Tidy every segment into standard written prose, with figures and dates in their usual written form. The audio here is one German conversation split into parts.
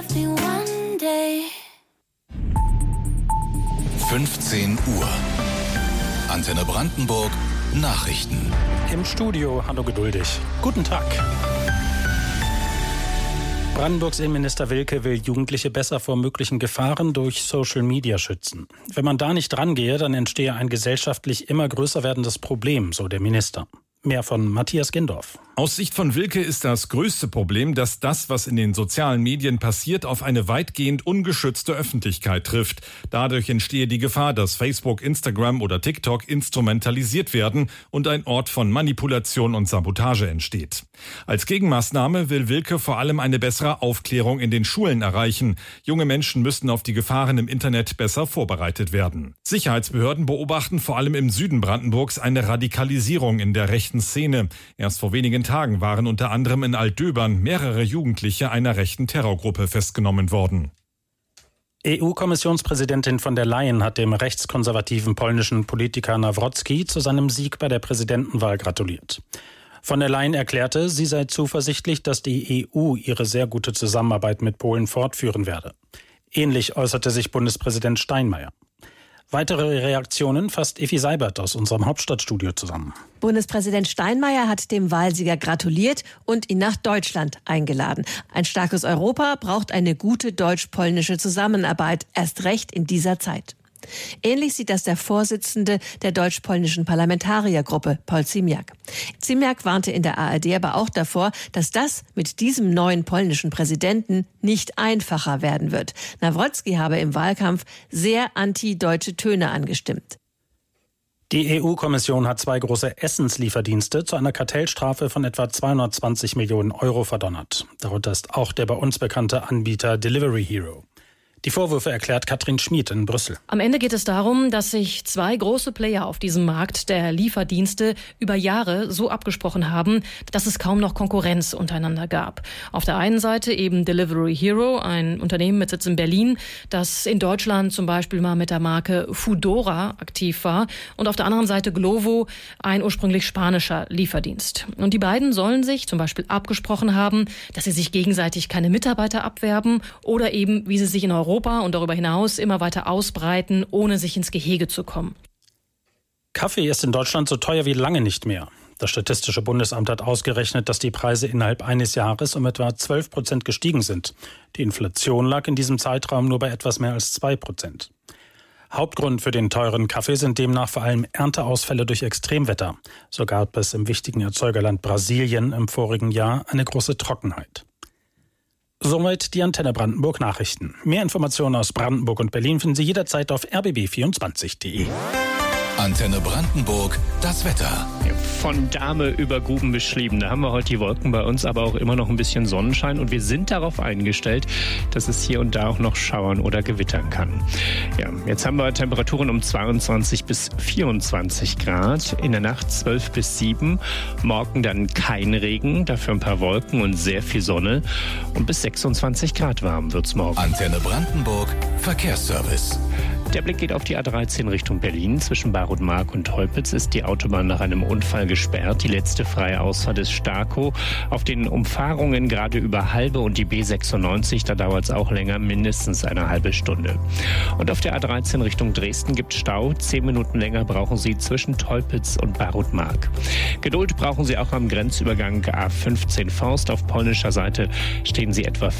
me one day. 15 Uhr. Antenne Brandenburg, Nachrichten. Im Studio Hanno Geduldig. Guten Tag. Brandenburgs Innenminister Wilke will Jugendliche besser vor möglichen Gefahren durch Social Media schützen. Wenn man da nicht rangehe, dann entstehe ein gesellschaftlich immer größer werdendes Problem, so der Minister. Mehr von Matthias Gendorf. Aus Sicht von Wilke ist das größte Problem, dass das, was in den sozialen Medien passiert, auf eine weitgehend ungeschützte Öffentlichkeit trifft. Dadurch entstehe die Gefahr, dass Facebook, Instagram oder TikTok instrumentalisiert werden und ein Ort von Manipulation und Sabotage entsteht. Als Gegenmaßnahme will Wilke vor allem eine bessere Aufklärung in den Schulen erreichen. Junge Menschen müssten auf die Gefahren im Internet besser vorbereitet werden. Sicherheitsbehörden beobachten vor allem im Süden Brandenburgs eine Radikalisierung in der rechten Szene. Erst vor wenigen Tagen waren unter anderem in Altdöbern mehrere Jugendliche einer rechten Terrorgruppe festgenommen worden. EU-Kommissionspräsidentin von der Leyen hat dem rechtskonservativen polnischen Politiker Nawrocki zu seinem Sieg bei der Präsidentenwahl gratuliert. Von der Leyen erklärte, sie sei zuversichtlich, dass die EU ihre sehr gute Zusammenarbeit mit Polen fortführen werde. Ähnlich äußerte sich Bundespräsident Steinmeier. Weitere Reaktionen fasst Effi Seibert aus unserem Hauptstadtstudio zusammen. Bundespräsident Steinmeier hat dem Wahlsieger gratuliert und ihn nach Deutschland eingeladen. Ein starkes Europa braucht eine gute deutsch-polnische Zusammenarbeit, erst recht in dieser Zeit. Ähnlich sieht das der Vorsitzende der deutsch-polnischen Parlamentariergruppe, Paul Ziemiak. Ziemiak warnte in der ARD aber auch davor, dass das mit diesem neuen polnischen Präsidenten nicht einfacher werden wird. Nawrocki habe im Wahlkampf sehr anti-deutsche Töne angestimmt. Die EU-Kommission hat 2 große Essenslieferdienste zu einer Kartellstrafe von etwa 220 Millionen Euro verdonnert. Darunter ist auch der bei uns bekannte Anbieter Delivery Hero. Die Vorwürfe erklärt Katrin Schmid in Brüssel. Am Ende geht es darum, dass sich 2 große Player auf diesem Markt der Lieferdienste über Jahre so abgesprochen haben, dass es kaum noch Konkurrenz untereinander gab. Auf der einen Seite eben Delivery Hero, ein Unternehmen mit Sitz in Berlin, das in Deutschland zum Beispiel mal mit der Marke Foodora aktiv war. Und auf der anderen Seite Glovo, ein ursprünglich spanischer Lieferdienst. Und die beiden sollen sich zum Beispiel abgesprochen haben, dass sie sich gegenseitig keine Mitarbeiter abwerben oder eben, wie sie sich in Europa und darüber hinaus immer weiter ausbreiten, ohne sich ins Gehege zu kommen. Kaffee ist in Deutschland so teuer wie lange nicht mehr. Das Statistische Bundesamt hat ausgerechnet, dass die Preise innerhalb eines Jahres um etwa 12% gestiegen sind. Die Inflation lag in diesem Zeitraum nur bei etwas mehr als 2%. Hauptgrund für den teuren Kaffee sind demnach vor allem Ernteausfälle durch Extremwetter. So gab es im wichtigen Erzeugerland Brasilien im vorigen Jahr eine große Trockenheit. Soweit die Antenne Brandenburg Nachrichten. Mehr Informationen aus Brandenburg und Berlin finden Sie jederzeit auf rbb24.de. Antenne Brandenburg, das Wetter. Von Dahme über Guben beschrieben. Da haben wir heute die Wolken bei uns, aber auch immer noch ein bisschen Sonnenschein. Und wir sind darauf eingestellt, dass es hier und da auch noch schauern oder gewittern kann. Ja, jetzt haben wir Temperaturen um 22 bis 24 Grad. In der Nacht 12 bis 7. Morgen dann kein Regen, dafür ein paar Wolken und sehr viel Sonne. Und bis 26 Grad warm wird's morgen. Antenne Brandenburg, Verkehrsservice. Der Blick geht auf die A13 Richtung Berlin. Zwischen Barutmark und Teupitz ist die Autobahn nach einem Unfall gesperrt. Die letzte freie Ausfahrt ist Starkow. Auf den Umfahrungen gerade über Halbe und die B96, da dauert es auch länger, mindestens eine halbe Stunde. Und auf der A13 Richtung Dresden gibt es Stau. 10 Minuten länger brauchen Sie zwischen Teupitz und Barutmark. Geduld brauchen Sie auch am Grenzübergang A15 Forst. Auf polnischer Seite stehen Sie etwa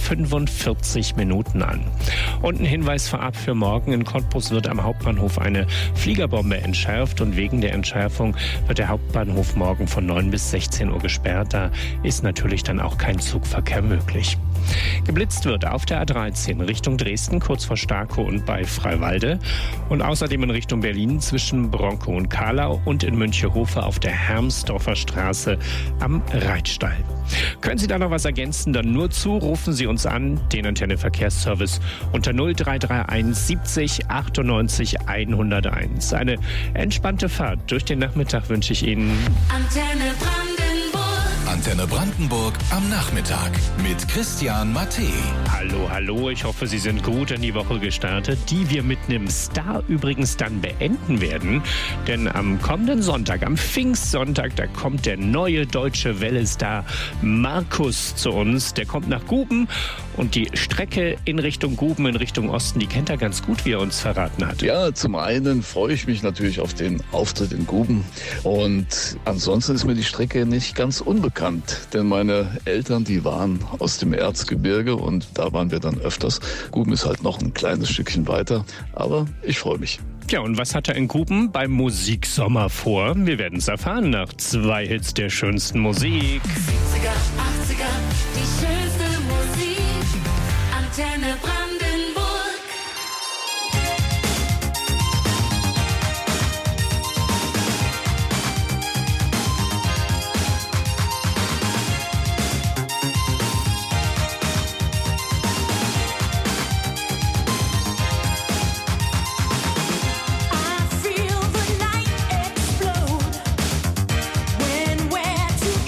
45 Minuten an. Und ein Hinweis vorab für morgen: in Cottbus wird am Hauptbahnhof eine Fliegerbombe entschärft und wegen der Entschärfung wird der Hauptbahnhof morgen von 9 bis 16 Uhr gesperrt. Da ist natürlich dann auch kein Zugverkehr möglich. Geblitzt wird auf der A13 Richtung Dresden, kurz vor Starkow und bei Freiwalde. Und außerdem in Richtung Berlin zwischen Bronkow und Kahlau und in Münchehofe auf der Hermsdorfer Straße am Reitstall. Können Sie da noch was ergänzen, dann nur zu, rufen Sie uns an, den Antenne Verkehrsservice unter 0331 70 98 101. Eine entspannte Fahrt durch den Nachmittag wünsche ich Ihnen. Antenne Brandenburg. Antenne Brandenburg am Nachmittag mit Christian Mathé. Hallo, ich hoffe, Sie sind gut in die Woche gestartet, die wir mit einem Star übrigens dann beenden werden. Denn am kommenden Sonntag, am Pfingstsonntag, da kommt der neue deutsche Welle-Star Markus zu uns. Der kommt nach Guben Und die Strecke in Richtung Guben, in Richtung Osten, die kennt er ganz gut, wie er uns verraten hat. Ja, zum einen freue ich mich natürlich auf den Auftritt in Guben. Und ansonsten ist mir die Strecke nicht ganz unbekannt. Denn meine Eltern, die waren aus dem Erzgebirge und da waren wir dann öfters. Guben ist halt noch ein kleines Stückchen weiter, aber ich freue mich. Ja, und was hat er in Guben beim Musiksommer vor? Wir werden es erfahren nach 2 Hits der schönsten Musik. 70er, 80er, die schönste Musik. Antenne Brandenburg.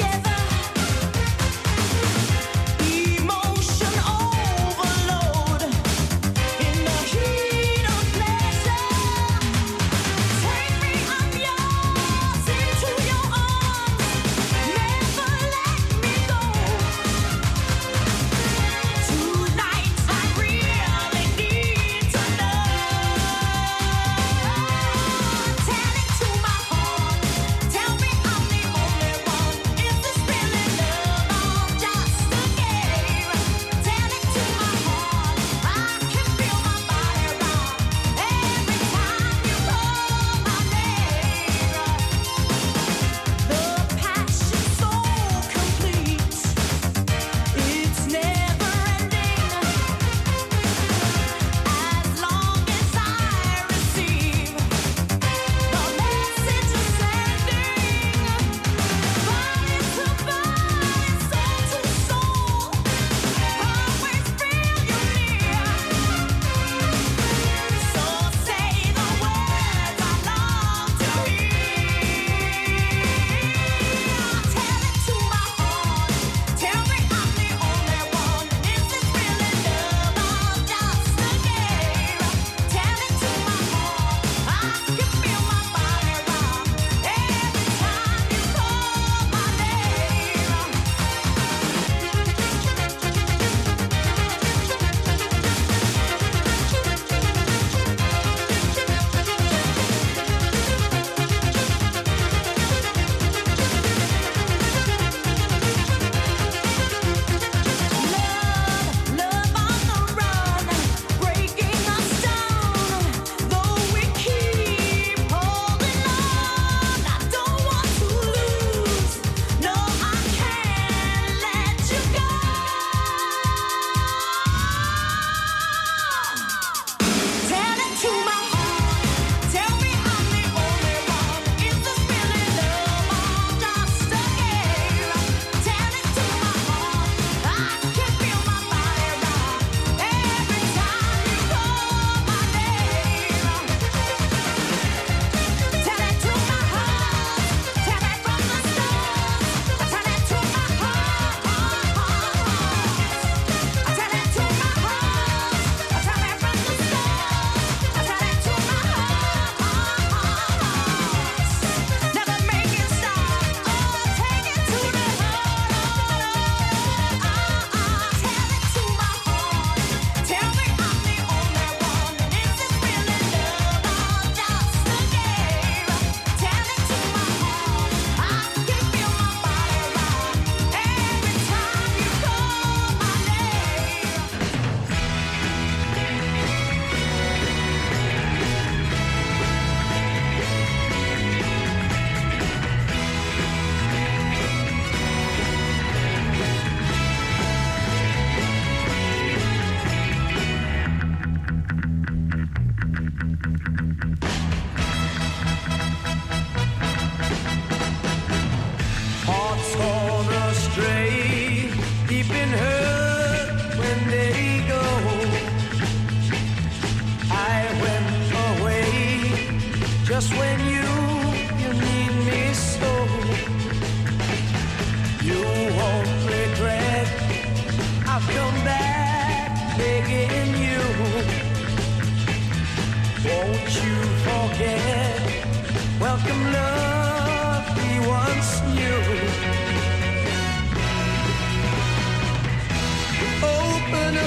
Emotion overload.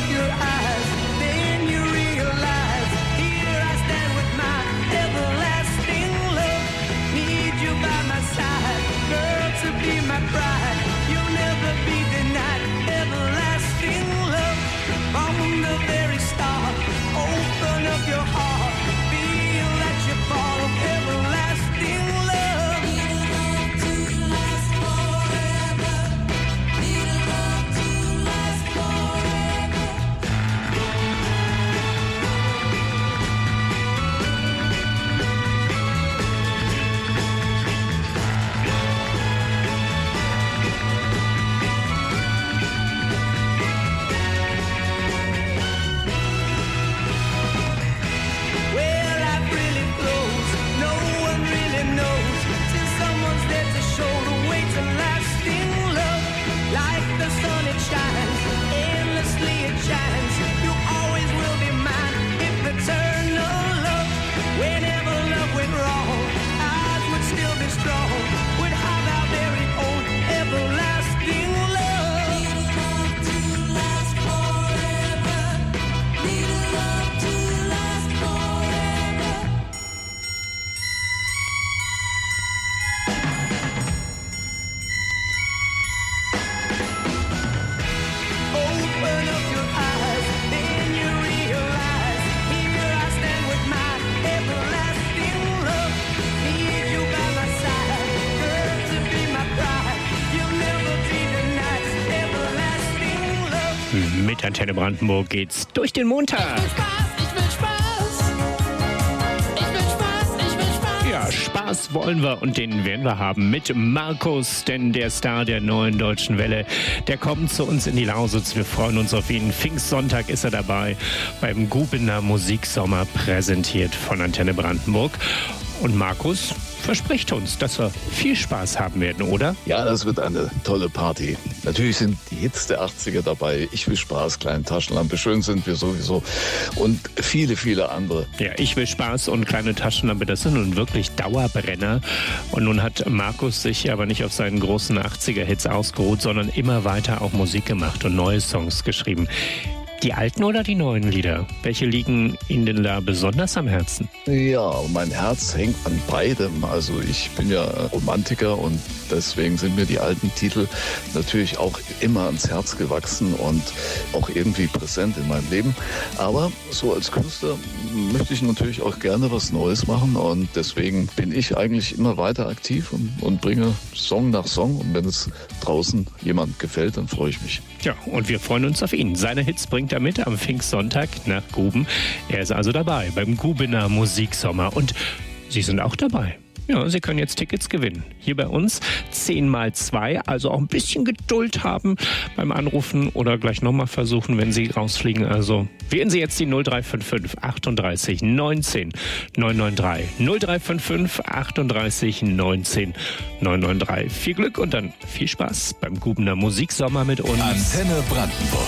of your eyes, then you realize, here I stand with my everlasting love. Need you by my side, girl, to be my bride. You'll never be denied everlasting love. From the very start, open up your heart, feel that you fall of everlasting love. Need a love to last forever. Need a love to last forever. Where life really flows, no one really knows, till someone's there to show the way to lasting love. Like the sun it shines, endlessly it shines. You always will be mine, if eternal love. Whenever love went wrong, ours would still be strong. Would have our very own everlasting love. Need a love to last forever. Need a love to last forever. Open up your eyes, then you realize, here I stand with my everlasting love. Need you by my side, girl, to be my bride. You'll never be denied everlasting love. Mit Antenne Brandenburg geht's durch den Montag. Ich will Spaß. Ich will Spaß. Ich will Spaß. Ja, Spaß wollen wir und den werden wir haben mit Markus, denn der Star der neuen Deutschen Welle, der kommt zu uns in die Lausitz. Wir freuen uns auf ihn. Pfingstsonntag ist er dabei beim Gubener Musiksommer, präsentiert von Antenne Brandenburg. Und Markus verspricht uns, dass wir viel Spaß haben werden, oder? Ja, das wird eine tolle Party. Natürlich sind die Hits der 80er dabei. Ich will Spaß, kleine Taschenlampe, schön sind wir sowieso. Und viele, viele andere. Ja, ich will Spaß und kleine Taschenlampe, das sind nun wirklich Dauerbrenner. Und nun hat Markus sich aber nicht auf seinen großen 80er-Hits ausgeruht, sondern immer weiter auch Musik gemacht und neue Songs geschrieben. Die alten oder die neuen Lieder? Welche liegen Ihnen denn da besonders am Herzen? Ja, mein Herz hängt an beidem. Also ich bin ja Romantiker und deswegen sind mir die alten Titel natürlich auch immer ans Herz gewachsen und auch irgendwie präsent in meinem Leben. Aber so als Künstler möchte ich natürlich auch gerne was Neues machen und deswegen bin ich eigentlich immer weiter aktiv und bringe Song nach Song und wenn es draußen jemand gefällt, dann freue ich mich. Ja, und wir freuen uns auf ihn. Seine Hits bringt er mit am Pfingstsonntag nach Guben. Er ist also dabei beim Gubener Musiksommer und Sie sind auch dabei. Ja, Sie können jetzt Tickets gewinnen. Hier bei uns 10x2, also auch ein bisschen Geduld haben beim Anrufen oder gleich nochmal versuchen, wenn Sie rausfliegen. Also wählen Sie jetzt die 0355 38 19 993. 0355 38 19 993. Viel Glück und dann viel Spaß beim Gubener Musiksommer mit uns. Antenne Brandenburg.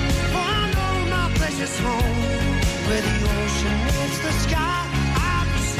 Where the ocean meets the sky, I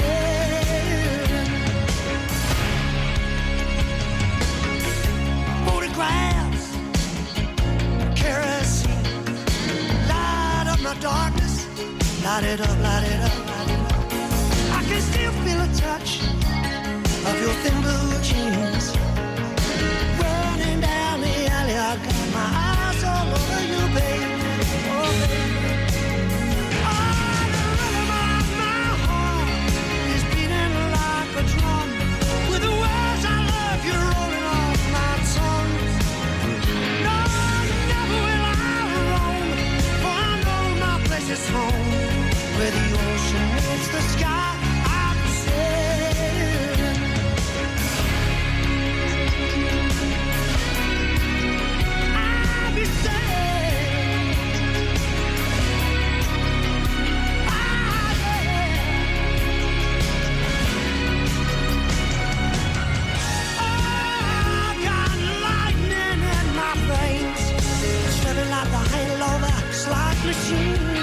it up, light it up, light it up. I can still feel a touch of your thin blue jeans. Running down the alley, I got my eyes all over you, baby. Oh, baby. Oh, the rhythm of my heart is beating like a drum. With the words I love you rolling off my tongue. No, never will I roam, for I know my place is home. Where the ocean meets the sky, I'm sailing. I'll be sailing. Ah, yeah. I got lightning in my veins, swimming like a halo of a slot machine.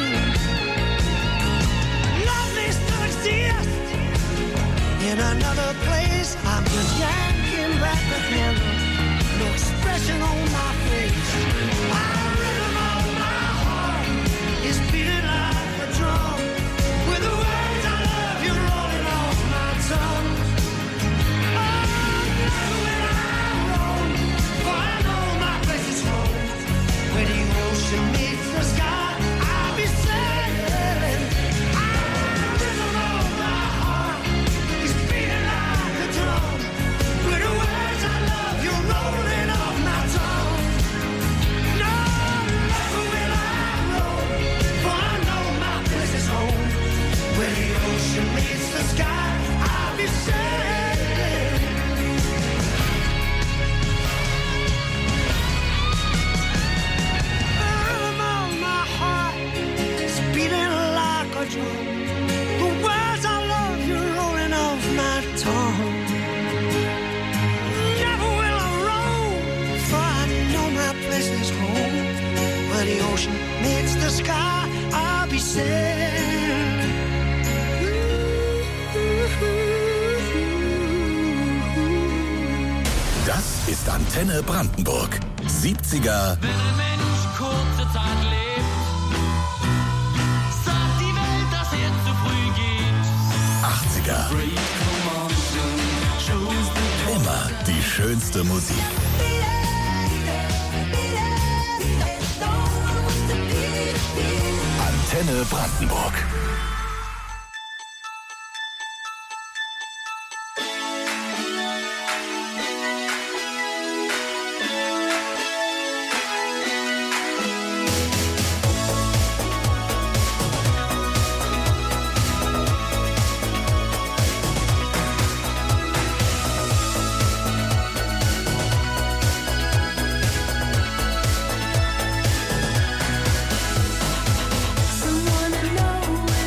In another place, I'm just yanking back the handle. No expression on my face. The rhythm of my heart is beating like a drum. With the words I love you rolling off my tongue. Oh, never will I roam, for I know my place is home. Where the ocean meets the sky, I'll be sailing. The rhythm of my heart is beating like a drum. With the words I love you rolling off my tongue. No, never will I roam, for I know my place is home. Where the ocean meets the sky, I'll be sailing. The rhythm of my heart is beating like a drum. The words I love you rolling off my tongue. Never will I roam, for I know my place is home. Where the ocean meets the sky, I'll be sailing. Das ist Antenne Brandenburg. 70er, Wenn ein Mensch kurze Zeit lebt, sagt die Welt, dass er zu früh geht. 80er. Immer die schönste Musik. Antenne Brandenburg. Someone I know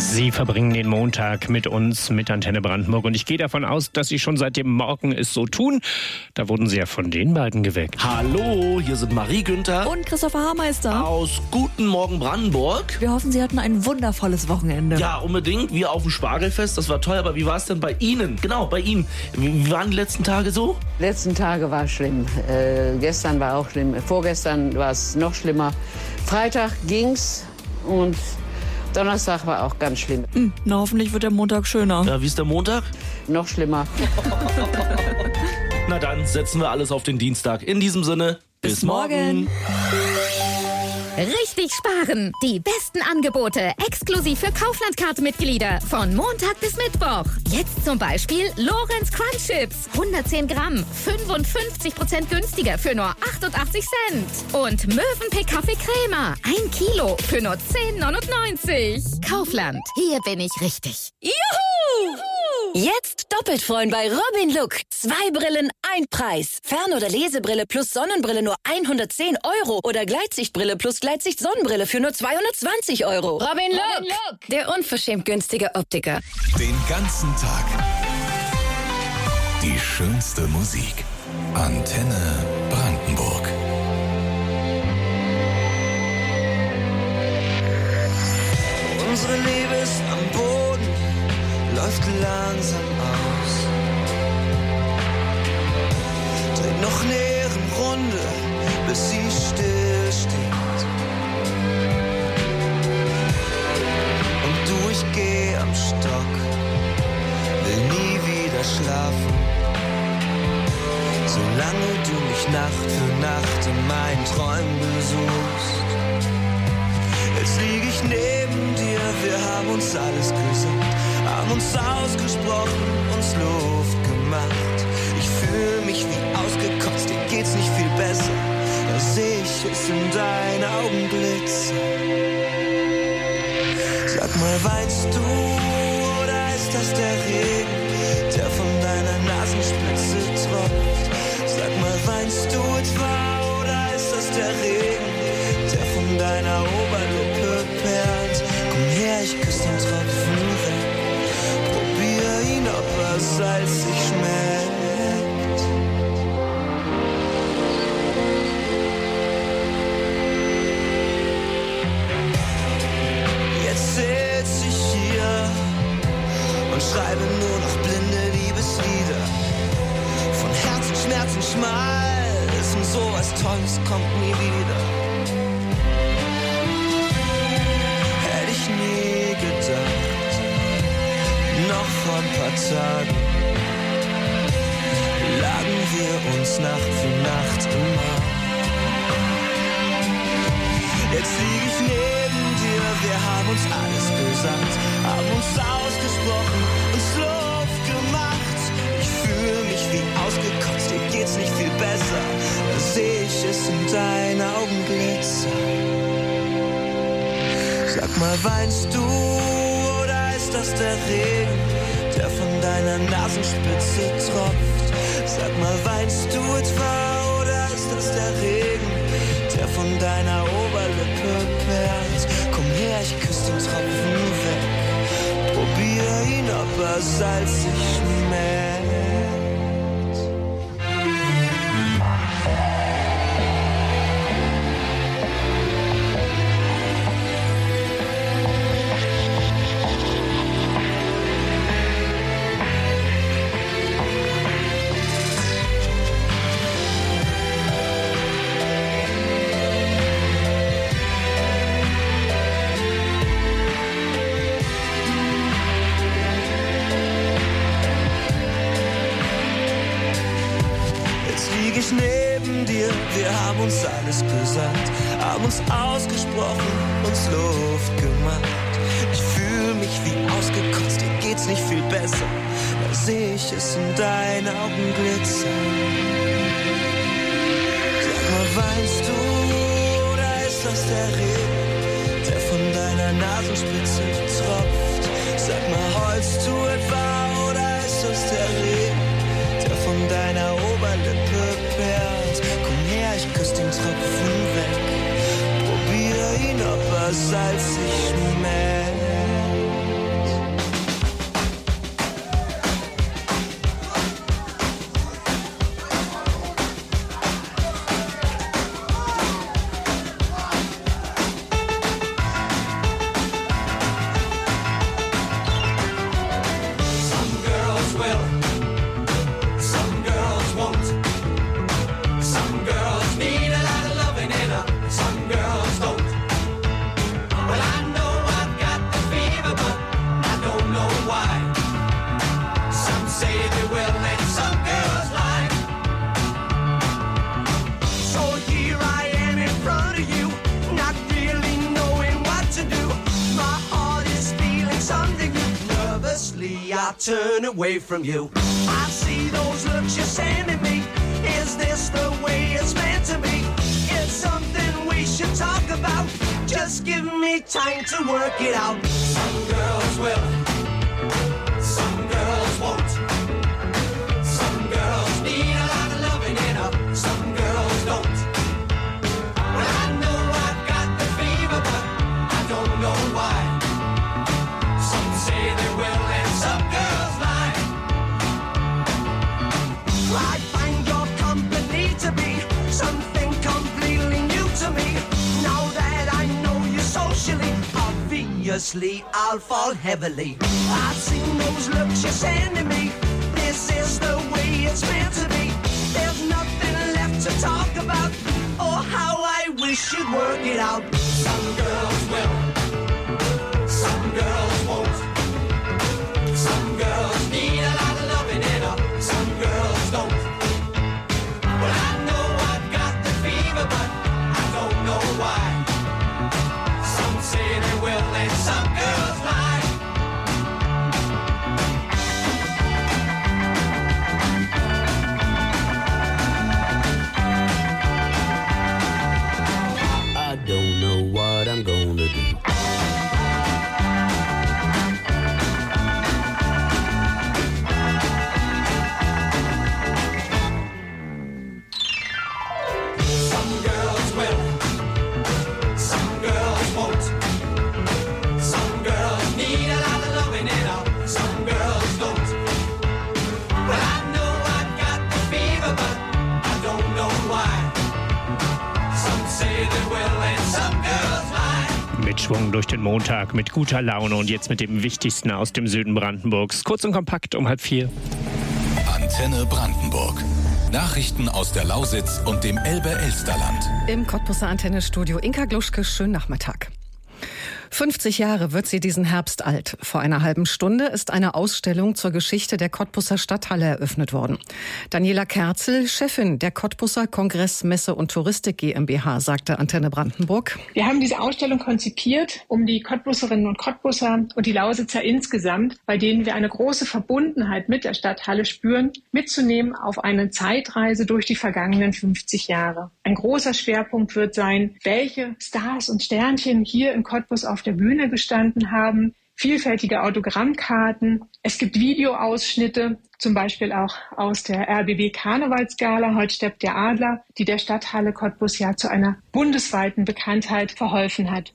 Sie verbringen den Montag mit uns, mit Antenne Brandenburg. Und ich gehe davon aus, dass Sie schon seit dem Morgen es so tun. Da wurden Sie ja von den beiden geweckt. Hallo, hier sind Marie Günther und Christopher Haarmeister aus Guten Morgen Brandenburg. Wir hoffen, Sie hatten ein wundervolles Wochenende. Ja, unbedingt. Wir auf dem Spargelfest, das war toll. Aber wie war es denn bei Ihnen? Genau, bei Ihnen. Wie waren die letzten Tage so? Die letzten Tage war schlimm. Gestern war auch schlimm. Vorgestern war es noch schlimmer. Freitag ging's und Donnerstag war auch ganz schlimm. Na, hoffentlich wird der Montag schöner. Ja, wie ist der Montag? Noch schlimmer. Na dann setzen wir alles auf den Dienstag. In diesem Sinne, bis morgen. Richtig sparen. Die besten Angebote exklusiv für Kaufland-Card-Mitglieder von Montag bis Mittwoch. Jetzt zum Beispiel Lorenz Crunch Chips. 110 Gramm. 55% günstiger für nur 88 Cent. Und Mövenpick Kaffee Crema. 1 Kilo für nur 10,99. Kaufland. Hier bin ich richtig. Juhu! Jetzt doppelt freuen bei Robin Look. 2 Brillen, 1 Preis. Fern- oder Lesebrille plus Sonnenbrille nur 110 € oder Gleitsichtbrille plus Gleitsicht-Sonnenbrille für nur 220 €. Robin Look. Der unverschämt günstige Optiker. Den ganzen Tag die schönste Musik. Antenne Brandenburg. Unsere Liebe ist am Boden, läuft langsam aus. Dreht noch eine Ehrenrunde, bis sie still steht. Und du, ich geh am Stock, will nie wieder schlafen. Solange du mich Nacht für Nacht in meinen Träumen besuchst. Jetzt lieg ich neben dir, wir haben uns alles gesagt, haben uns ausgesprochen, uns Luft gemacht. Ich fühl mich wie ausgekotzt, dir geht's nicht viel besser, da seh ich es in deinen Augen glitzern. Sag mal, weinst du oder ist das der Regen, der von deiner Nasenspitze tropft? Sag mal, weinst du etwa oder ist das der Regen, der von deiner Oberlippe perlt? Komm her, ich küss den Tropfen weg, probier ihn, ob er salzig schmeckt. Jetzt sitz ich hier und schreibe nur noch blinde Liebeslieder. Von Herzensschmerzen, Schmalz, so was Tolles kommt nie wieder. Hätte ich nie gedacht, noch vor ein paar Tagen lagen wir uns Nacht für Nacht im Arm. Jetzt lieg ich neben dir, wir haben uns alles gesagt, haben uns ausgesprochen, uns Luft gemacht. Ich fühl mich wie ausgekotzt, dir geht's nicht viel besser, da seh ich es in deinen Augen glitzern. Sag mal, weinst du oder ist das der Regen, der von deiner Nasenspitze tropft? Sag mal, weinst du etwa oder ist das der Regen, der von deiner Oberlippe perlt? Komm her, ich küss den Tropfen weg, probier ihn, ob er salzig schmeckt. Neben dir, wir haben uns alles gesagt, haben uns ausgesprochen, uns Luft gemacht. Ich fühl mich wie ausgekotzt, dir geht's nicht viel besser, da seh ich es in deinen Augen glitzern. Sag mal, weinst du oder ist das der Regen, der von deiner Nasenspitze tropft? Sag mal, heulst du etwa oder ist das der Regen, der von deiner Oberlippe perlt? Komm her, ich küss den Tropfen weg, probier ihn, ob er salzig schmeckt. I turn away from you. I see those looks you're sending me. Is this the way it's meant to be? It's something we should talk about. Just give me time to work it out. Some girls will, some girls won't. Some girls need a lot of loving in her, some girls don't. Well, I know I've got the fever, but I don't know why. Some say they will and some girls lie. I find your company to be something completely new to me. Now that I know you socially, obviously I'll fall heavily. I've seen those looks you're sending me. This is the way it's meant to be. There's nothing left to talk about. Oh, how I wish you'd work it out. Some girls will, some girls won't. Some girls need a lot of loving in her, some girls don't. Well, I know I've got the fever, but I don't know why. Some say they will and some girls lie. I don't know what I'm gonna do. Some girls will, some girls won't. Some girls need a lot of loving in her, some girls don't. Well, I know I've got the fever, but I don't know why. Some say they will and some girls lie. Mit Schwung durch den Montag, mit guter Laune und jetzt mit dem Wichtigsten aus dem Süden Brandenburgs. Kurz und kompakt um 3:30. Antenne Brandenburg. Nachrichten aus der Lausitz und dem Elbe-Elsterland. Im Cottbuser Antennestudio Inka Gluschke, schönen Nachmittag. 50 Jahre wird sie diesen Herbst alt. Vor einer halben Stunde ist eine Ausstellung zur Geschichte der Cottbuser Stadthalle eröffnet worden. Daniela Kerzel, Chefin der Cottbuser Kongress, Messe und Touristik GmbH, sagte Antenne Brandenburg. Wir haben diese Ausstellung konzipiert, um die Cottbuserinnen und Cottbuser und die Lausitzer insgesamt, bei denen wir eine große Verbundenheit mit der Stadthalle spüren, mitzunehmen auf eine Zeitreise durch die vergangenen 50 Jahre. Ein großer Schwerpunkt wird sein, welche Stars und Sternchen hier in Cottbus auf der Bühne gestanden haben, vielfältige Autogrammkarten. Es gibt Videoausschnitte, zum Beispiel auch aus der RBB Karnevalsgala, heute steppt der Adler, die der Stadthalle Cottbus ja zu einer bundesweiten Bekanntheit verholfen hat.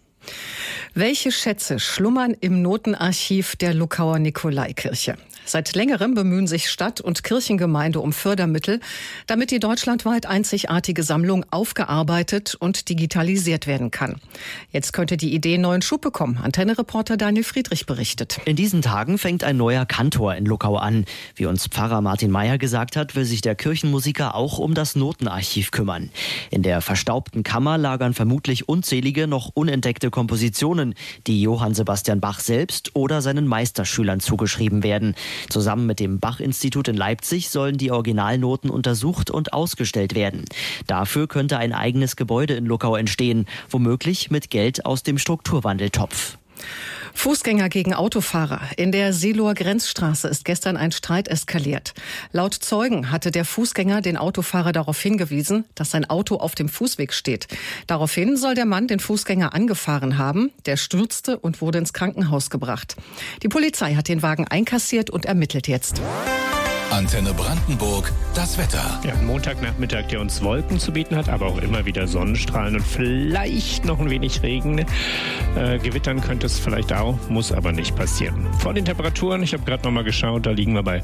Welche Schätze schlummern im Notenarchiv der Luckauer Nikolaikirche? Seit längerem bemühen sich Stadt- und Kirchengemeinde um Fördermittel, damit die deutschlandweit einzigartige Sammlung aufgearbeitet und digitalisiert werden kann. Jetzt könnte die Idee neuen Schub bekommen. Antenne-Reporter Daniel Friedrich berichtet. In diesen Tagen fängt ein neuer Kantor in Luckau an. Wie uns Pfarrer Martin Meyer gesagt hat, will sich der Kirchenmusiker auch um das Notenarchiv kümmern. In der verstaubten Kammer lagern vermutlich unzählige noch unentdeckte Kompositionen, die Johann Sebastian Bach selbst oder seinen Meisterschülern zugeschrieben werden. Zusammen mit dem Bach-Institut in Leipzig sollen die Originalnoten untersucht und ausgestellt werden. Dafür könnte ein eigenes Gebäude in Luckau entstehen, womöglich mit Geld aus dem Strukturwandeltopf. Fußgänger gegen Autofahrer. In der Seeloer Grenzstraße ist gestern ein Streit eskaliert. Laut Zeugen hatte der Fußgänger den Autofahrer darauf hingewiesen, dass sein Auto auf dem Fußweg steht. Daraufhin soll der Mann den Fußgänger angefahren haben. Der stürzte und wurde ins Krankenhaus gebracht. Die Polizei hat den Wagen einkassiert und ermittelt jetzt. Antenne Brandenburg, das Wetter. Ja, Montagnachmittag, der uns Wolken zu bieten hat, aber auch immer wieder Sonnenstrahlen und vielleicht noch ein wenig Regen. Gewittern könnte es vielleicht auch, muss aber nicht passieren. Vor den Temperaturen, ich habe gerade noch mal geschaut, da liegen wir bei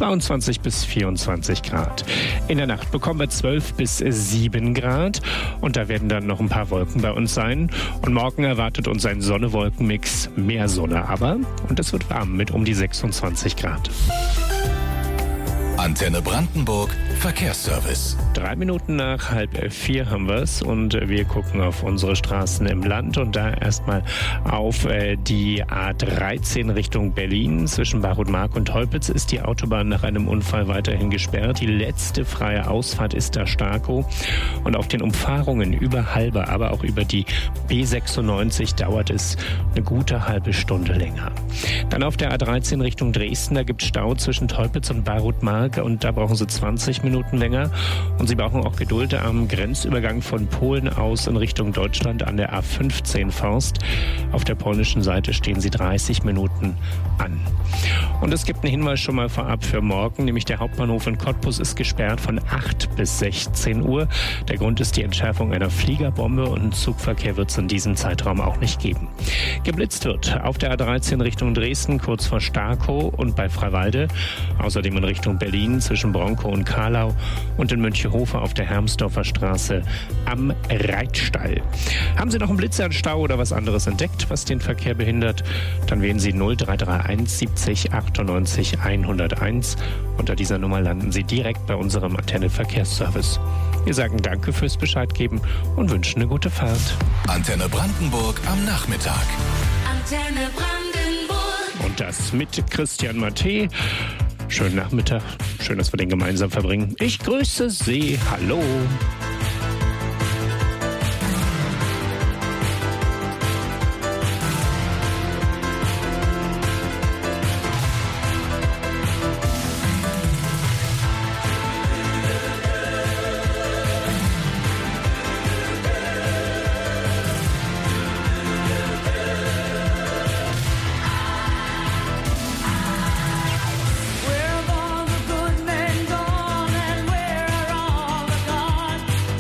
22 bis 24 Grad. In der Nacht bekommen wir 12 bis 7 Grad und da werden dann noch ein paar Wolken bei uns sein. Und morgen erwartet uns ein Sonne-Wolken-Mix, mehr Sonne aber. Und es wird warm mit um die 26 Grad. Antenne Brandenburg, Verkehrsservice. 3 Minuten nach 3:30 haben wir es und wir gucken auf unsere Straßen im Land und da erstmal auf die A13 Richtung Berlin. Zwischen Barutmark und Teupitz ist die Autobahn nach einem Unfall weiterhin gesperrt. Die letzte freie Ausfahrt ist da Starkow und auf den Umfahrungen über Halbe, aber auch über die B96 dauert es eine gute halbe Stunde länger. Dann auf der A13 Richtung Dresden, da gibt es Stau zwischen Teupitz und Barutmark und da brauchen Sie 20 Minuten länger. Und Sie brauchen auch Geduld am Grenzübergang von Polen aus in Richtung Deutschland an der A15 Forst. Auf der polnischen Seite stehen Sie 30 Minuten an. Und es gibt einen Hinweis schon mal vorab für morgen, nämlich der Hauptbahnhof in Cottbus ist gesperrt von 8 bis 16 Uhr. Der Grund ist die Entschärfung einer Fliegerbombe und einen Zugverkehr wird es in diesem Zeitraum auch nicht geben. Geblitzt wird auf der A13 Richtung Dresden, kurz vor Starkow und bei Freiwalde. Außerdem in Richtung Berlin zwischen Bronkow und Kahlau und in Münchehofer auf der Hermsdorfer Straße am Reitstall. Haben Sie noch einen Blitzerstau oder was anderes entdeckt, was den Verkehr behindert? Dann wählen Sie 0331 70 98 101. Unter dieser Nummer landen Sie direkt bei unserem Antenne Verkehrsservice. Wir sagen Danke fürs Bescheid geben und wünschen eine gute Fahrt. Antenne Brandenburg am Nachmittag. Antenne Brandenburg. Und das mit Christian Matthä. Schönen Nachmittag. Schön, dass wir den gemeinsam verbringen. Ich grüße Sie. Hallo. Where have all the good men gone and where are all the gods?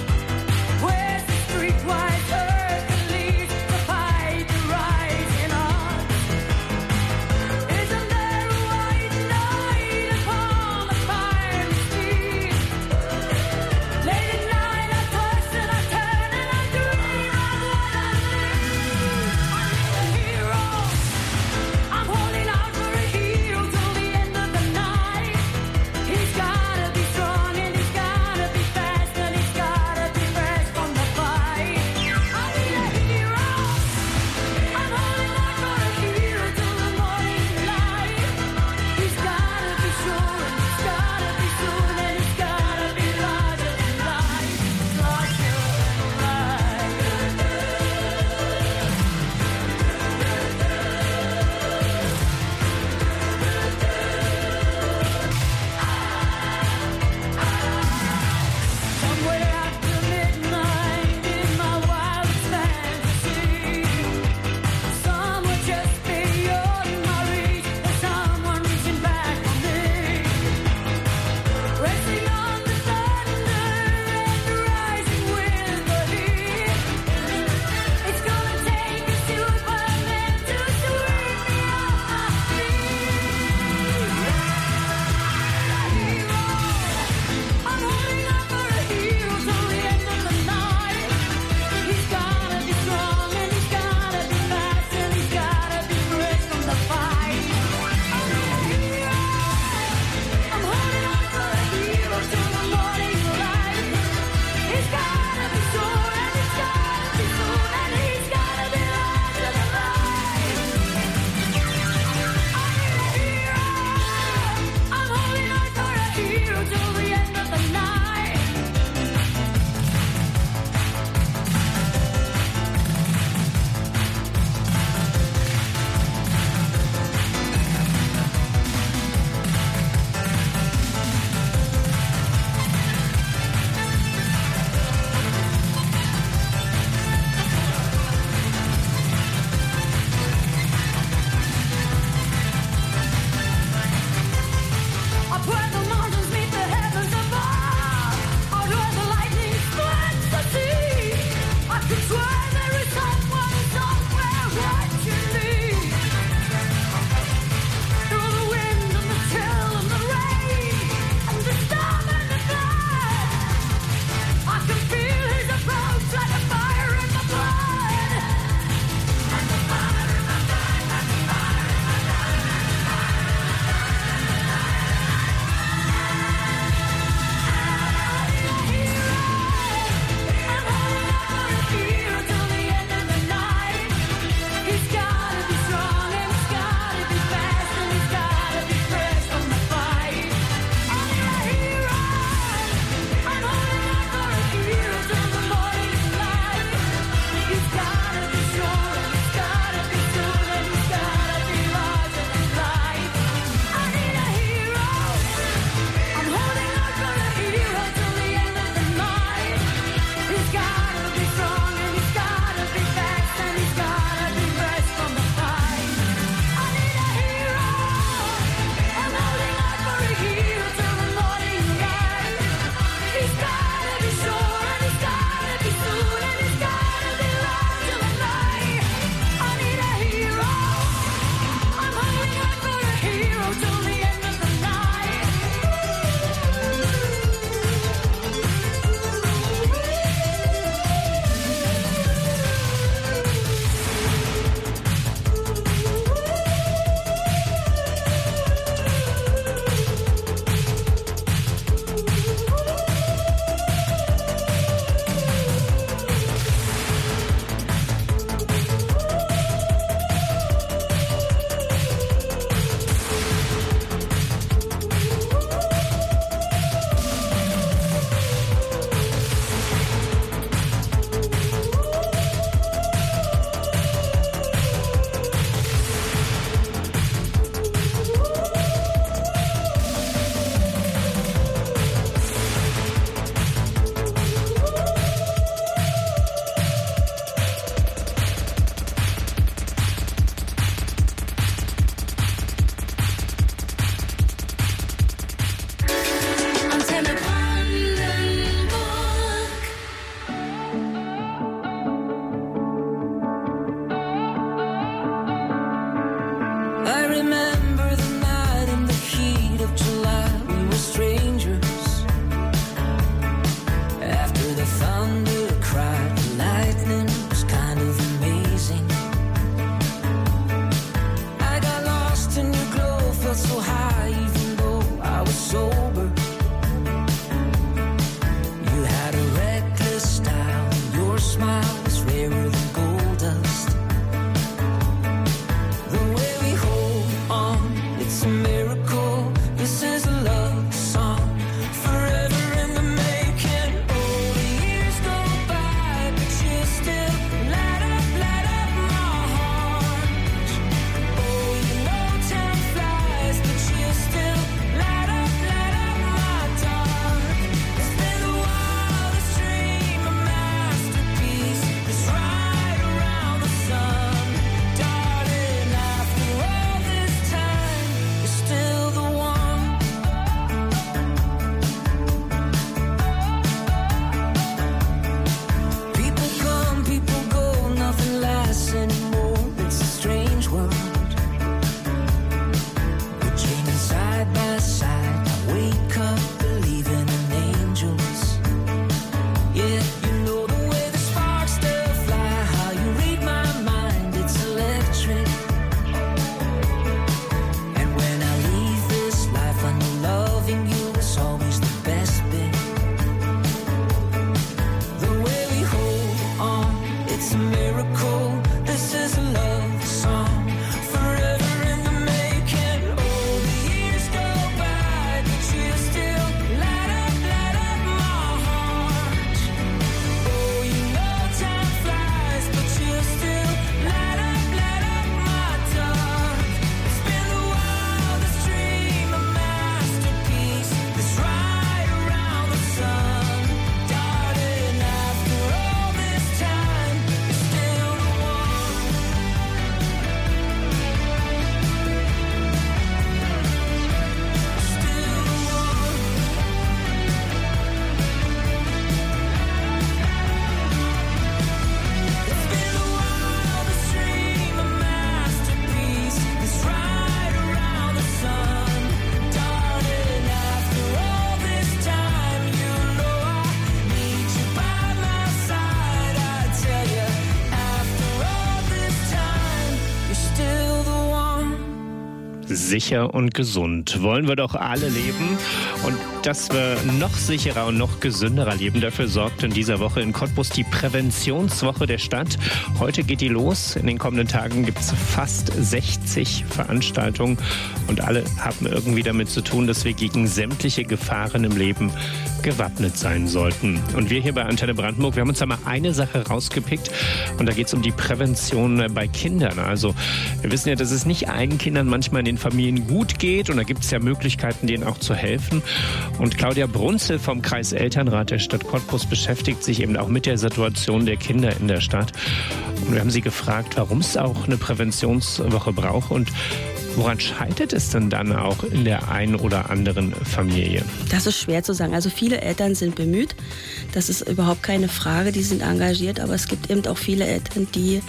Sicher und gesund wollen wir doch alle leben. Und dass wir noch sicherer und noch gesünderer leben, dafür sorgt in dieser Woche in Cottbus die Präventionswoche der Stadt. Heute geht die los. In den kommenden Tagen gibt es fast 60 Veranstaltungen. Und alle haben irgendwie damit zu tun, dass wir gegen sämtliche Gefahren im Leben gewappnet sein sollten. Und wir hier bei Antenne Brandenburg, wir haben uns da mal eine Sache rausgepickt. Und da geht es um die Prävention bei Kindern. Also wir wissen ja, dass es nicht allen Kindern manchmal in den Familien gut geht. Und da gibt es ja Möglichkeiten, denen auch zu helfen. Und Claudia Brunzel vom Kreiselternrat der Stadt Cottbus beschäftigt sich eben auch mit der Situation der Kinder in der Stadt. Und wir haben sie gefragt, warum es auch eine Präventionswoche braucht und woran scheitert es denn dann auch in der einen oder anderen Familie? Das ist schwer zu sagen. Also viele Eltern sind bemüht. Das ist überhaupt keine Frage. Die sind engagiert. Aber es gibt eben auch viele Eltern, die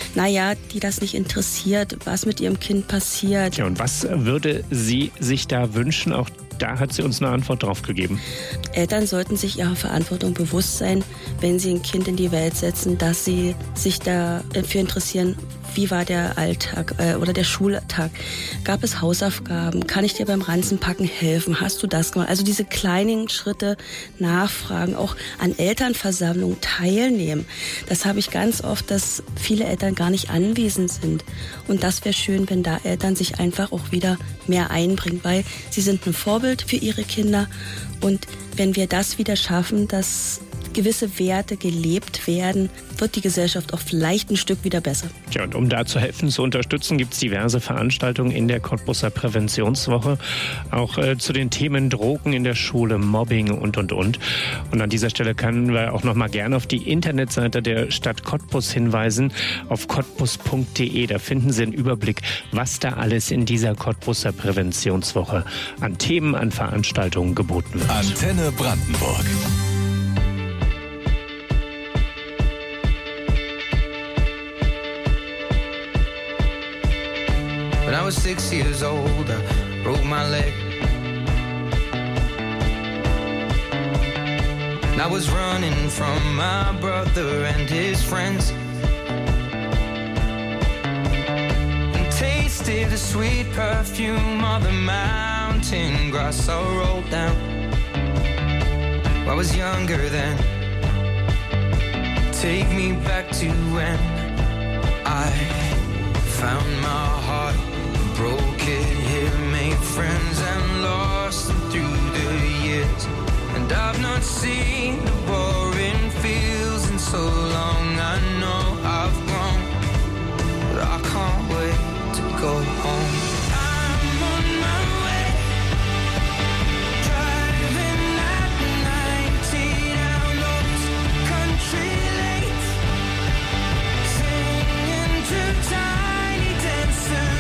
das nicht interessiert, was mit ihrem Kind passiert. Ja, und was würde sie sich da wünschen? Auch da hat sie uns eine Antwort drauf gegeben. Eltern sollten sich ihrer Verantwortung bewusst sein, wenn sie ein Kind in die Welt setzen, dass sie sich dafür interessieren, wie war der Alltag oder der Schultag? Gab es Hausaufgaben? Kann ich dir beim Ranzenpacken helfen? Hast du das gemacht? Also diese kleinen Schritte nachfragen, auch an Elternversammlungen teilnehmen. Das habe ich ganz oft, dass viele Eltern gar nicht anwesend sind. Und das wäre schön, wenn da Eltern sich einfach auch wieder mehr einbringen, weil sie sind ein Vorbild für ihre Kinder. Und wenn wir das wieder schaffen, dass gewisse Werte gelebt werden, wird die Gesellschaft auch vielleicht ein Stück wieder besser. Ja, und um da zu helfen, zu unterstützen, gibt es diverse Veranstaltungen in der Cottbuser Präventionswoche. Auch zu den Themen Drogen in der Schule, Mobbing und. Und an dieser Stelle können wir auch noch mal gerne auf die Internetseite der Stadt Cottbus hinweisen, auf cottbus.de. Da finden Sie einen Überblick, was da alles in dieser Cottbuser Präventionswoche an Themen, an Veranstaltungen geboten wird. Antenne Brandenburg. When I was 6 years old, I broke my leg. And I was running from my brother and his friends, and tasted the sweet perfume of the mountain grass I rolled down. I was younger then. Take me back to when I found my heart, broke it here, made friends and lost them through the years. And I've not seen the boring fields in so long. I know I've grown, but I can't wait to go home. I'm on my way, driving at 90 down those country lanes, singing to Tiny Dancer.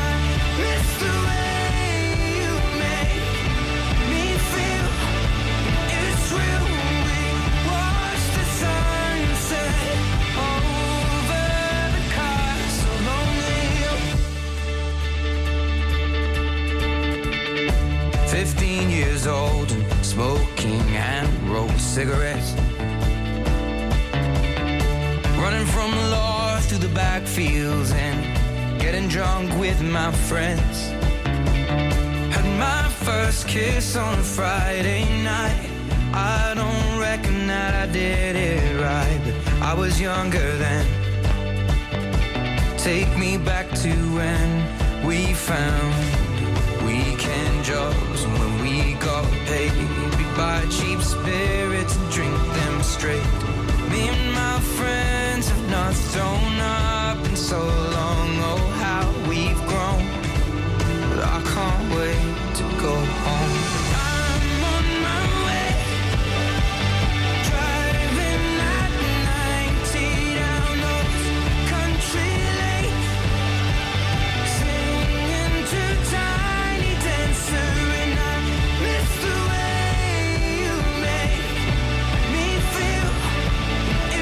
Old and smoking and rolled cigarettes, running from the law through the backfields and getting drunk with my friends. Had my first kiss on a Friday night. I don't reckon that I did it right, but I was younger then. Take me back to when we found weekend jobs, and when we got paid, we'd buy cheap spirits and drink them straight. Me and my friends have not thrown up in so long. Oh, how we've grown, but I can't wait to go home. I'm on my way, driving at 90 down those country lanes, singing to Tiny Dancer. And I miss the way you make me feel.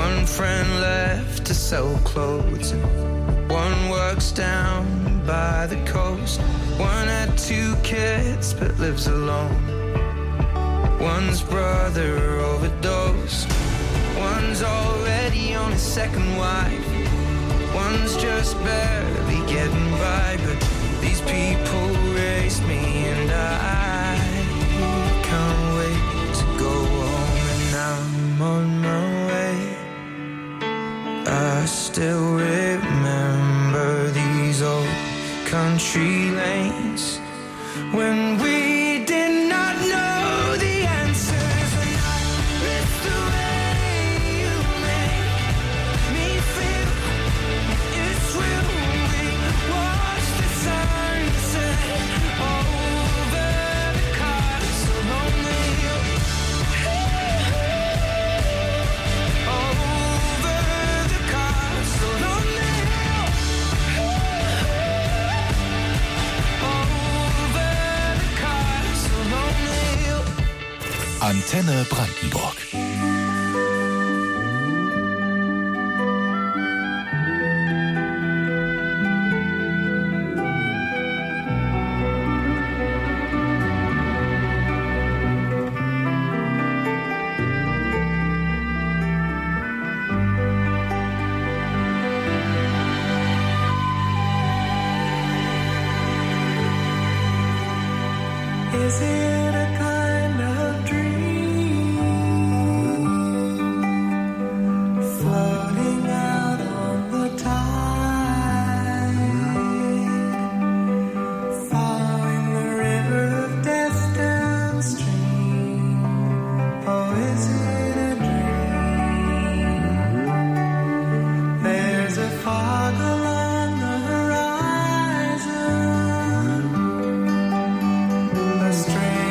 One friend left to sell clothes, and one works down by the coast. One had 2 kids but lives alone. One's brother overdosed. One's already on his second wife. One's just barely getting by. But these people raised me, and I can't wait to go home. And I'm on my way. I still remember these old country lanes when we did not know the answers. And I miss the way you make me feel. It's real. We watch the sunset over the castle on the hill. Over the castle on the hill. Over the castle on the hill. Antenne Brandenburg. Is it a kind of dream floating out on the tide, following the river of death downstream? Oh, is it a dream? There's a fog along the horizon, a strange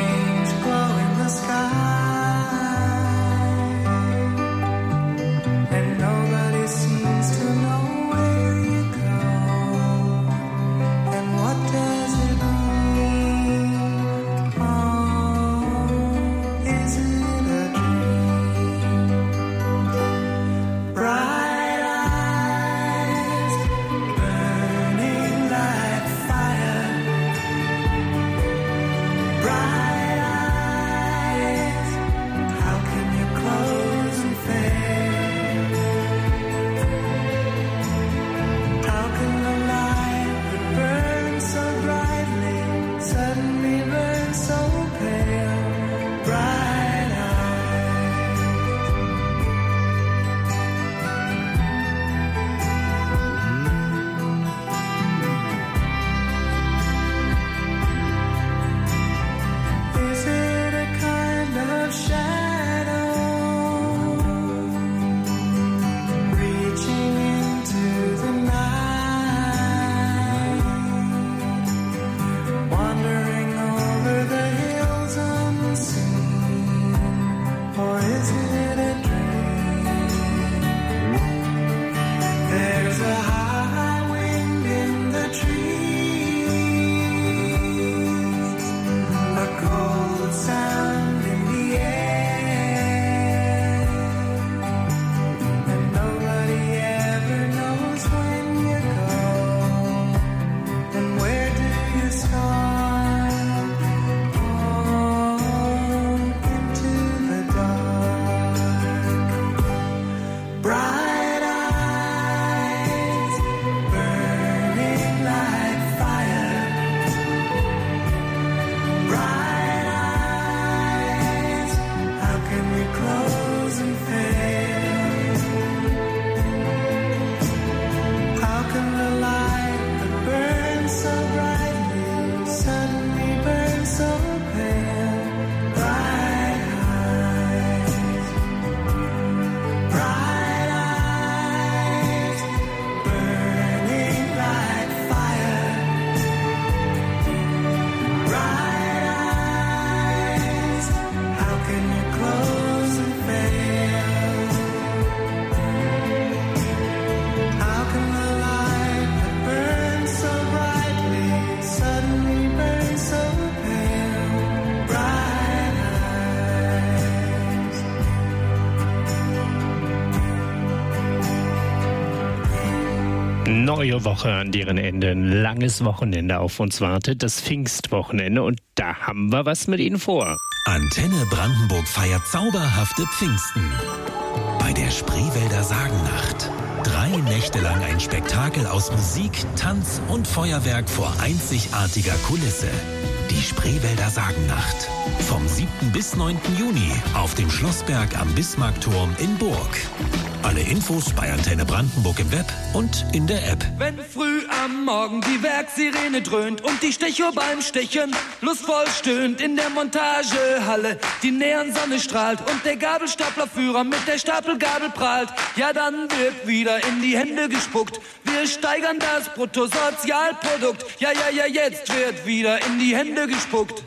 Neue Woche, an deren Ende ein langes Wochenende auf uns wartet, das Pfingstwochenende. Und da haben wir was mit Ihnen vor. Antenne Brandenburg feiert zauberhafte Pfingsten. Bei der Spreewälder Sagennacht. 3 Nächte lang ein Spektakel aus Musik, Tanz und Feuerwerk vor einzigartiger Kulisse. Die Spreewälder Sagennacht. Vom 7. bis 9. Juni auf dem Schlossberg am Bismarckturm in Burg. Alle Infos bei Antenne Brandenburg im Web und in der App. Wenn früh am Morgen die Werksirene dröhnt und die Stechuhr beim Stechen lustvoll stöhnt in der Montagehalle, die Neonsonne strahlt und der Gabelstaplerführer mit der Stapelgabel prahlt, ja dann wird wieder in die Hände gespuckt. Wir steigern das Bruttosozialprodukt. Ja, jetzt wird wieder in die Hände gespuckt.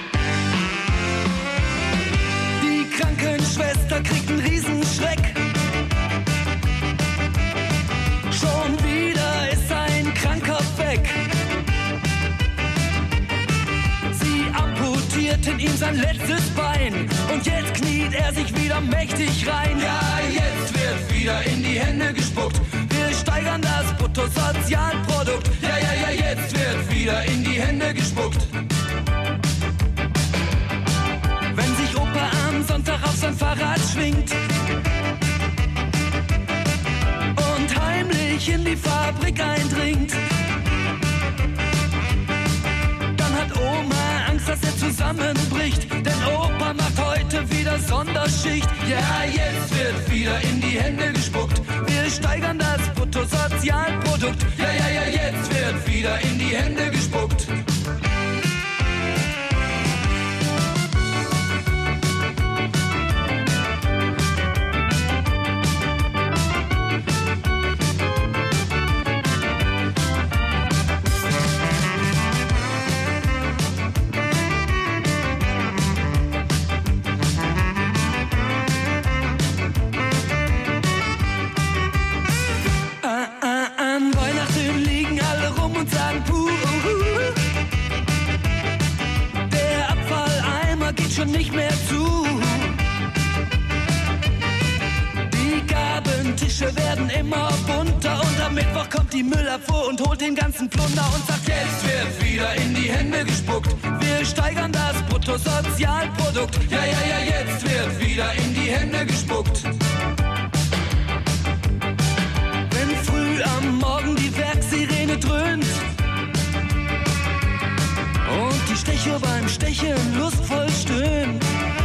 Die Krankenschwester kriegt einen Riesenschreck. Schon wieder ist ein Kranker weg. Sie amputierten ihm sein letztes Bein und jetzt kniet er sich wieder mächtig rein. Ja, jetzt wird wieder in die Hände gespuckt. Wir steigern das Bruttosozialprodukt. Ja, jetzt wird wieder in die Hände gespuckt. Wenn sich Opa am Sonntag auf sein Fahrrad schwingt und heimlich in die Fabrik eindringt, dann hat Oma Angst, dass er zusammenbricht, denn Opa macht heute wieder Sonderschicht. Ja, jetzt wird wieder in die Hände gespuckt. Wir steigern das Bruttosozialprodukt. Ja, jetzt wird wieder in die Hände gespuckt. Schon nicht mehr zu. Die Gabentische werden immer bunter und am Mittwoch kommt die Müllabfuhr und holt den ganzen Plunder und sagt, jetzt wird wieder in die Hände gespuckt. Wir steigern das Bruttosozialprodukt. Ja, jetzt wird wieder in die Hände gespuckt. Wenn früh am Morgen die Werksirene dröhnt und die Stechuhr beim Stechen lustvoll stöhnt,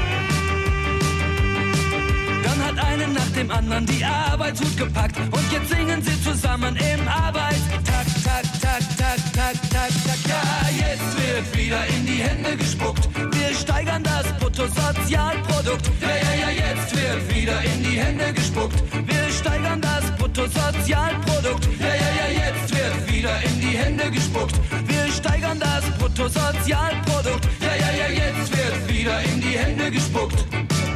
dann hat einen nach dem anderen die Arbeitshut gepackt und jetzt singen sie zusammen im Arbeitstakt, tak, tak, tak, tak, tak, tak. Ja, jetzt wird wieder in die Hände gespuckt. Wir steigern das Bruttosozialprodukt. Ja, jetzt wird wieder in die Hände gespuckt. Wir steigern das Bruttosozialprodukt. Ja, jetzt wird wieder in die Hände gespuckt. Wir steigern das Bruttosozialprodukt. Ja, jetzt wird wieder in die Hände gespuckt.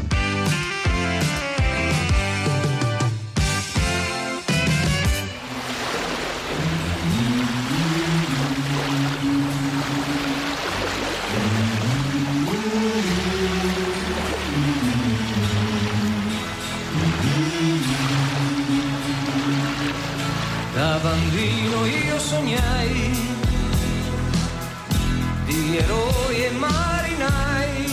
Da bambino io sognai di eroi e marinai,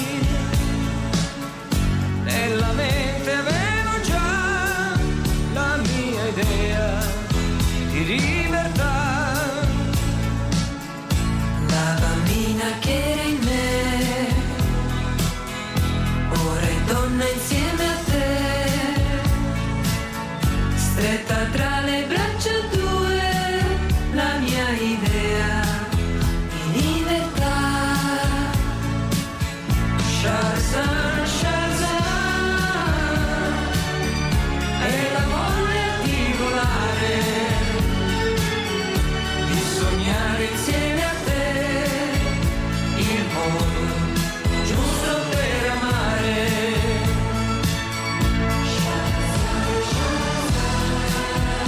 nella mente avevo già la mia idea di libertà. La bambina che era in me, ora è donna insieme a te, stretta tra le braccia tue, la mia idea di libertà. Shazam, Shazam, è la voglia di volare, di sognare insieme a te il mondo giusto per amare.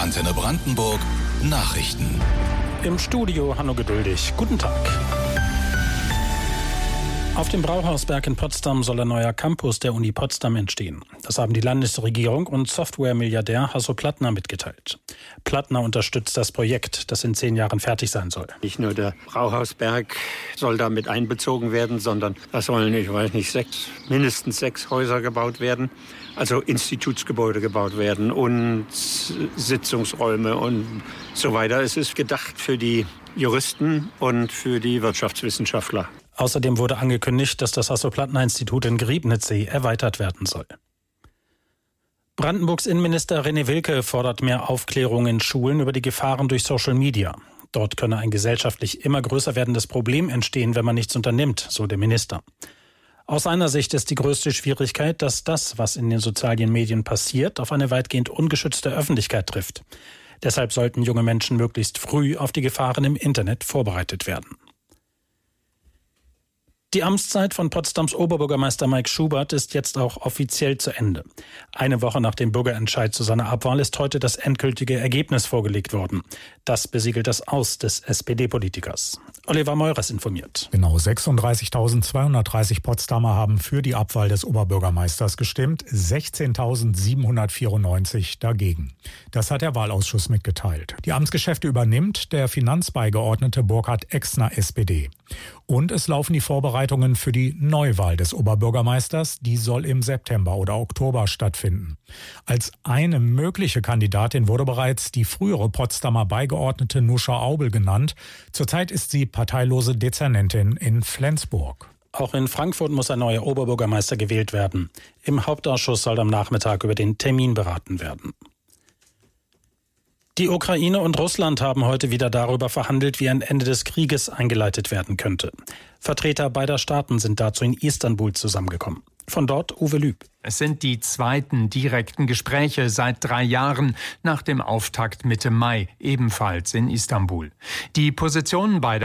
Antenne Brandenburg Nachrichten. Im Studio Hanno Geduldig. Guten Tag. Auf dem Brauhausberg in Potsdam soll ein neuer Campus der Uni Potsdam entstehen. Das haben die Landesregierung und Software-Milliardär Hasso Plattner mitgeteilt. Plattner unterstützt das Projekt, das in 10 Jahren fertig sein soll. Nicht nur der Brauhausberg soll da mit einbezogen werden, sondern da sollen, mindestens 6 Häuser gebaut werden. Also Institutsgebäude gebaut werden und Sitzungsräume und so weiter. Es ist gedacht für die Juristen und für die Wirtschaftswissenschaftler. Außerdem wurde angekündigt, dass das Hasso-Plattner-Institut in Griebnitzsee erweitert werden soll. Brandenburgs Innenminister René Wilke fordert mehr Aufklärung in Schulen über die Gefahren durch Social Media. Dort könne ein gesellschaftlich immer größer werdendes Problem entstehen, wenn man nichts unternimmt, so der Minister. Aus seiner Sicht ist die größte Schwierigkeit, dass das, was in den sozialen Medien passiert, auf eine weitgehend ungeschützte Öffentlichkeit trifft. Deshalb sollten junge Menschen möglichst früh auf die Gefahren im Internet vorbereitet werden. Die Amtszeit von Potsdams Oberbürgermeister Mike Schubert ist jetzt auch offiziell zu Ende. Eine Woche nach dem Bürgerentscheid zu seiner Abwahl ist heute das endgültige Ergebnis vorgelegt worden. Das besiegelt das Aus des SPD-Politikers. Oliver Meurers informiert. Genau 36.230 Potsdamer haben für die Abwahl des Oberbürgermeisters gestimmt, 16.794 dagegen. Das hat der Wahlausschuss mitgeteilt. Die Amtsgeschäfte übernimmt der Finanzbeigeordnete Burkhard Exner, SPD. Und es laufen die Vorbereitungen für die Neuwahl des Oberbürgermeisters. Die soll im September oder Oktober stattfinden. Als eine mögliche Kandidatin wurde bereits die frühere Potsdamer Beigeordnete Nuscha Aubel genannt. Zurzeit ist sie parteilose Dezernentin in Flensburg. Auch in Frankfurt muss ein neuer Oberbürgermeister gewählt werden. Im Hauptausschuss soll am Nachmittag über den Termin beraten werden. Die Ukraine und Russland haben heute wieder darüber verhandelt, wie ein Ende des Krieges eingeleitet werden könnte. Vertreter beider Staaten sind dazu in Istanbul zusammengekommen. Von dort Uwe Lüb. Es sind die zweiten direkten Gespräche seit 3 Jahren nach dem Auftakt Mitte Mai, ebenfalls in Istanbul. Die Positionen beider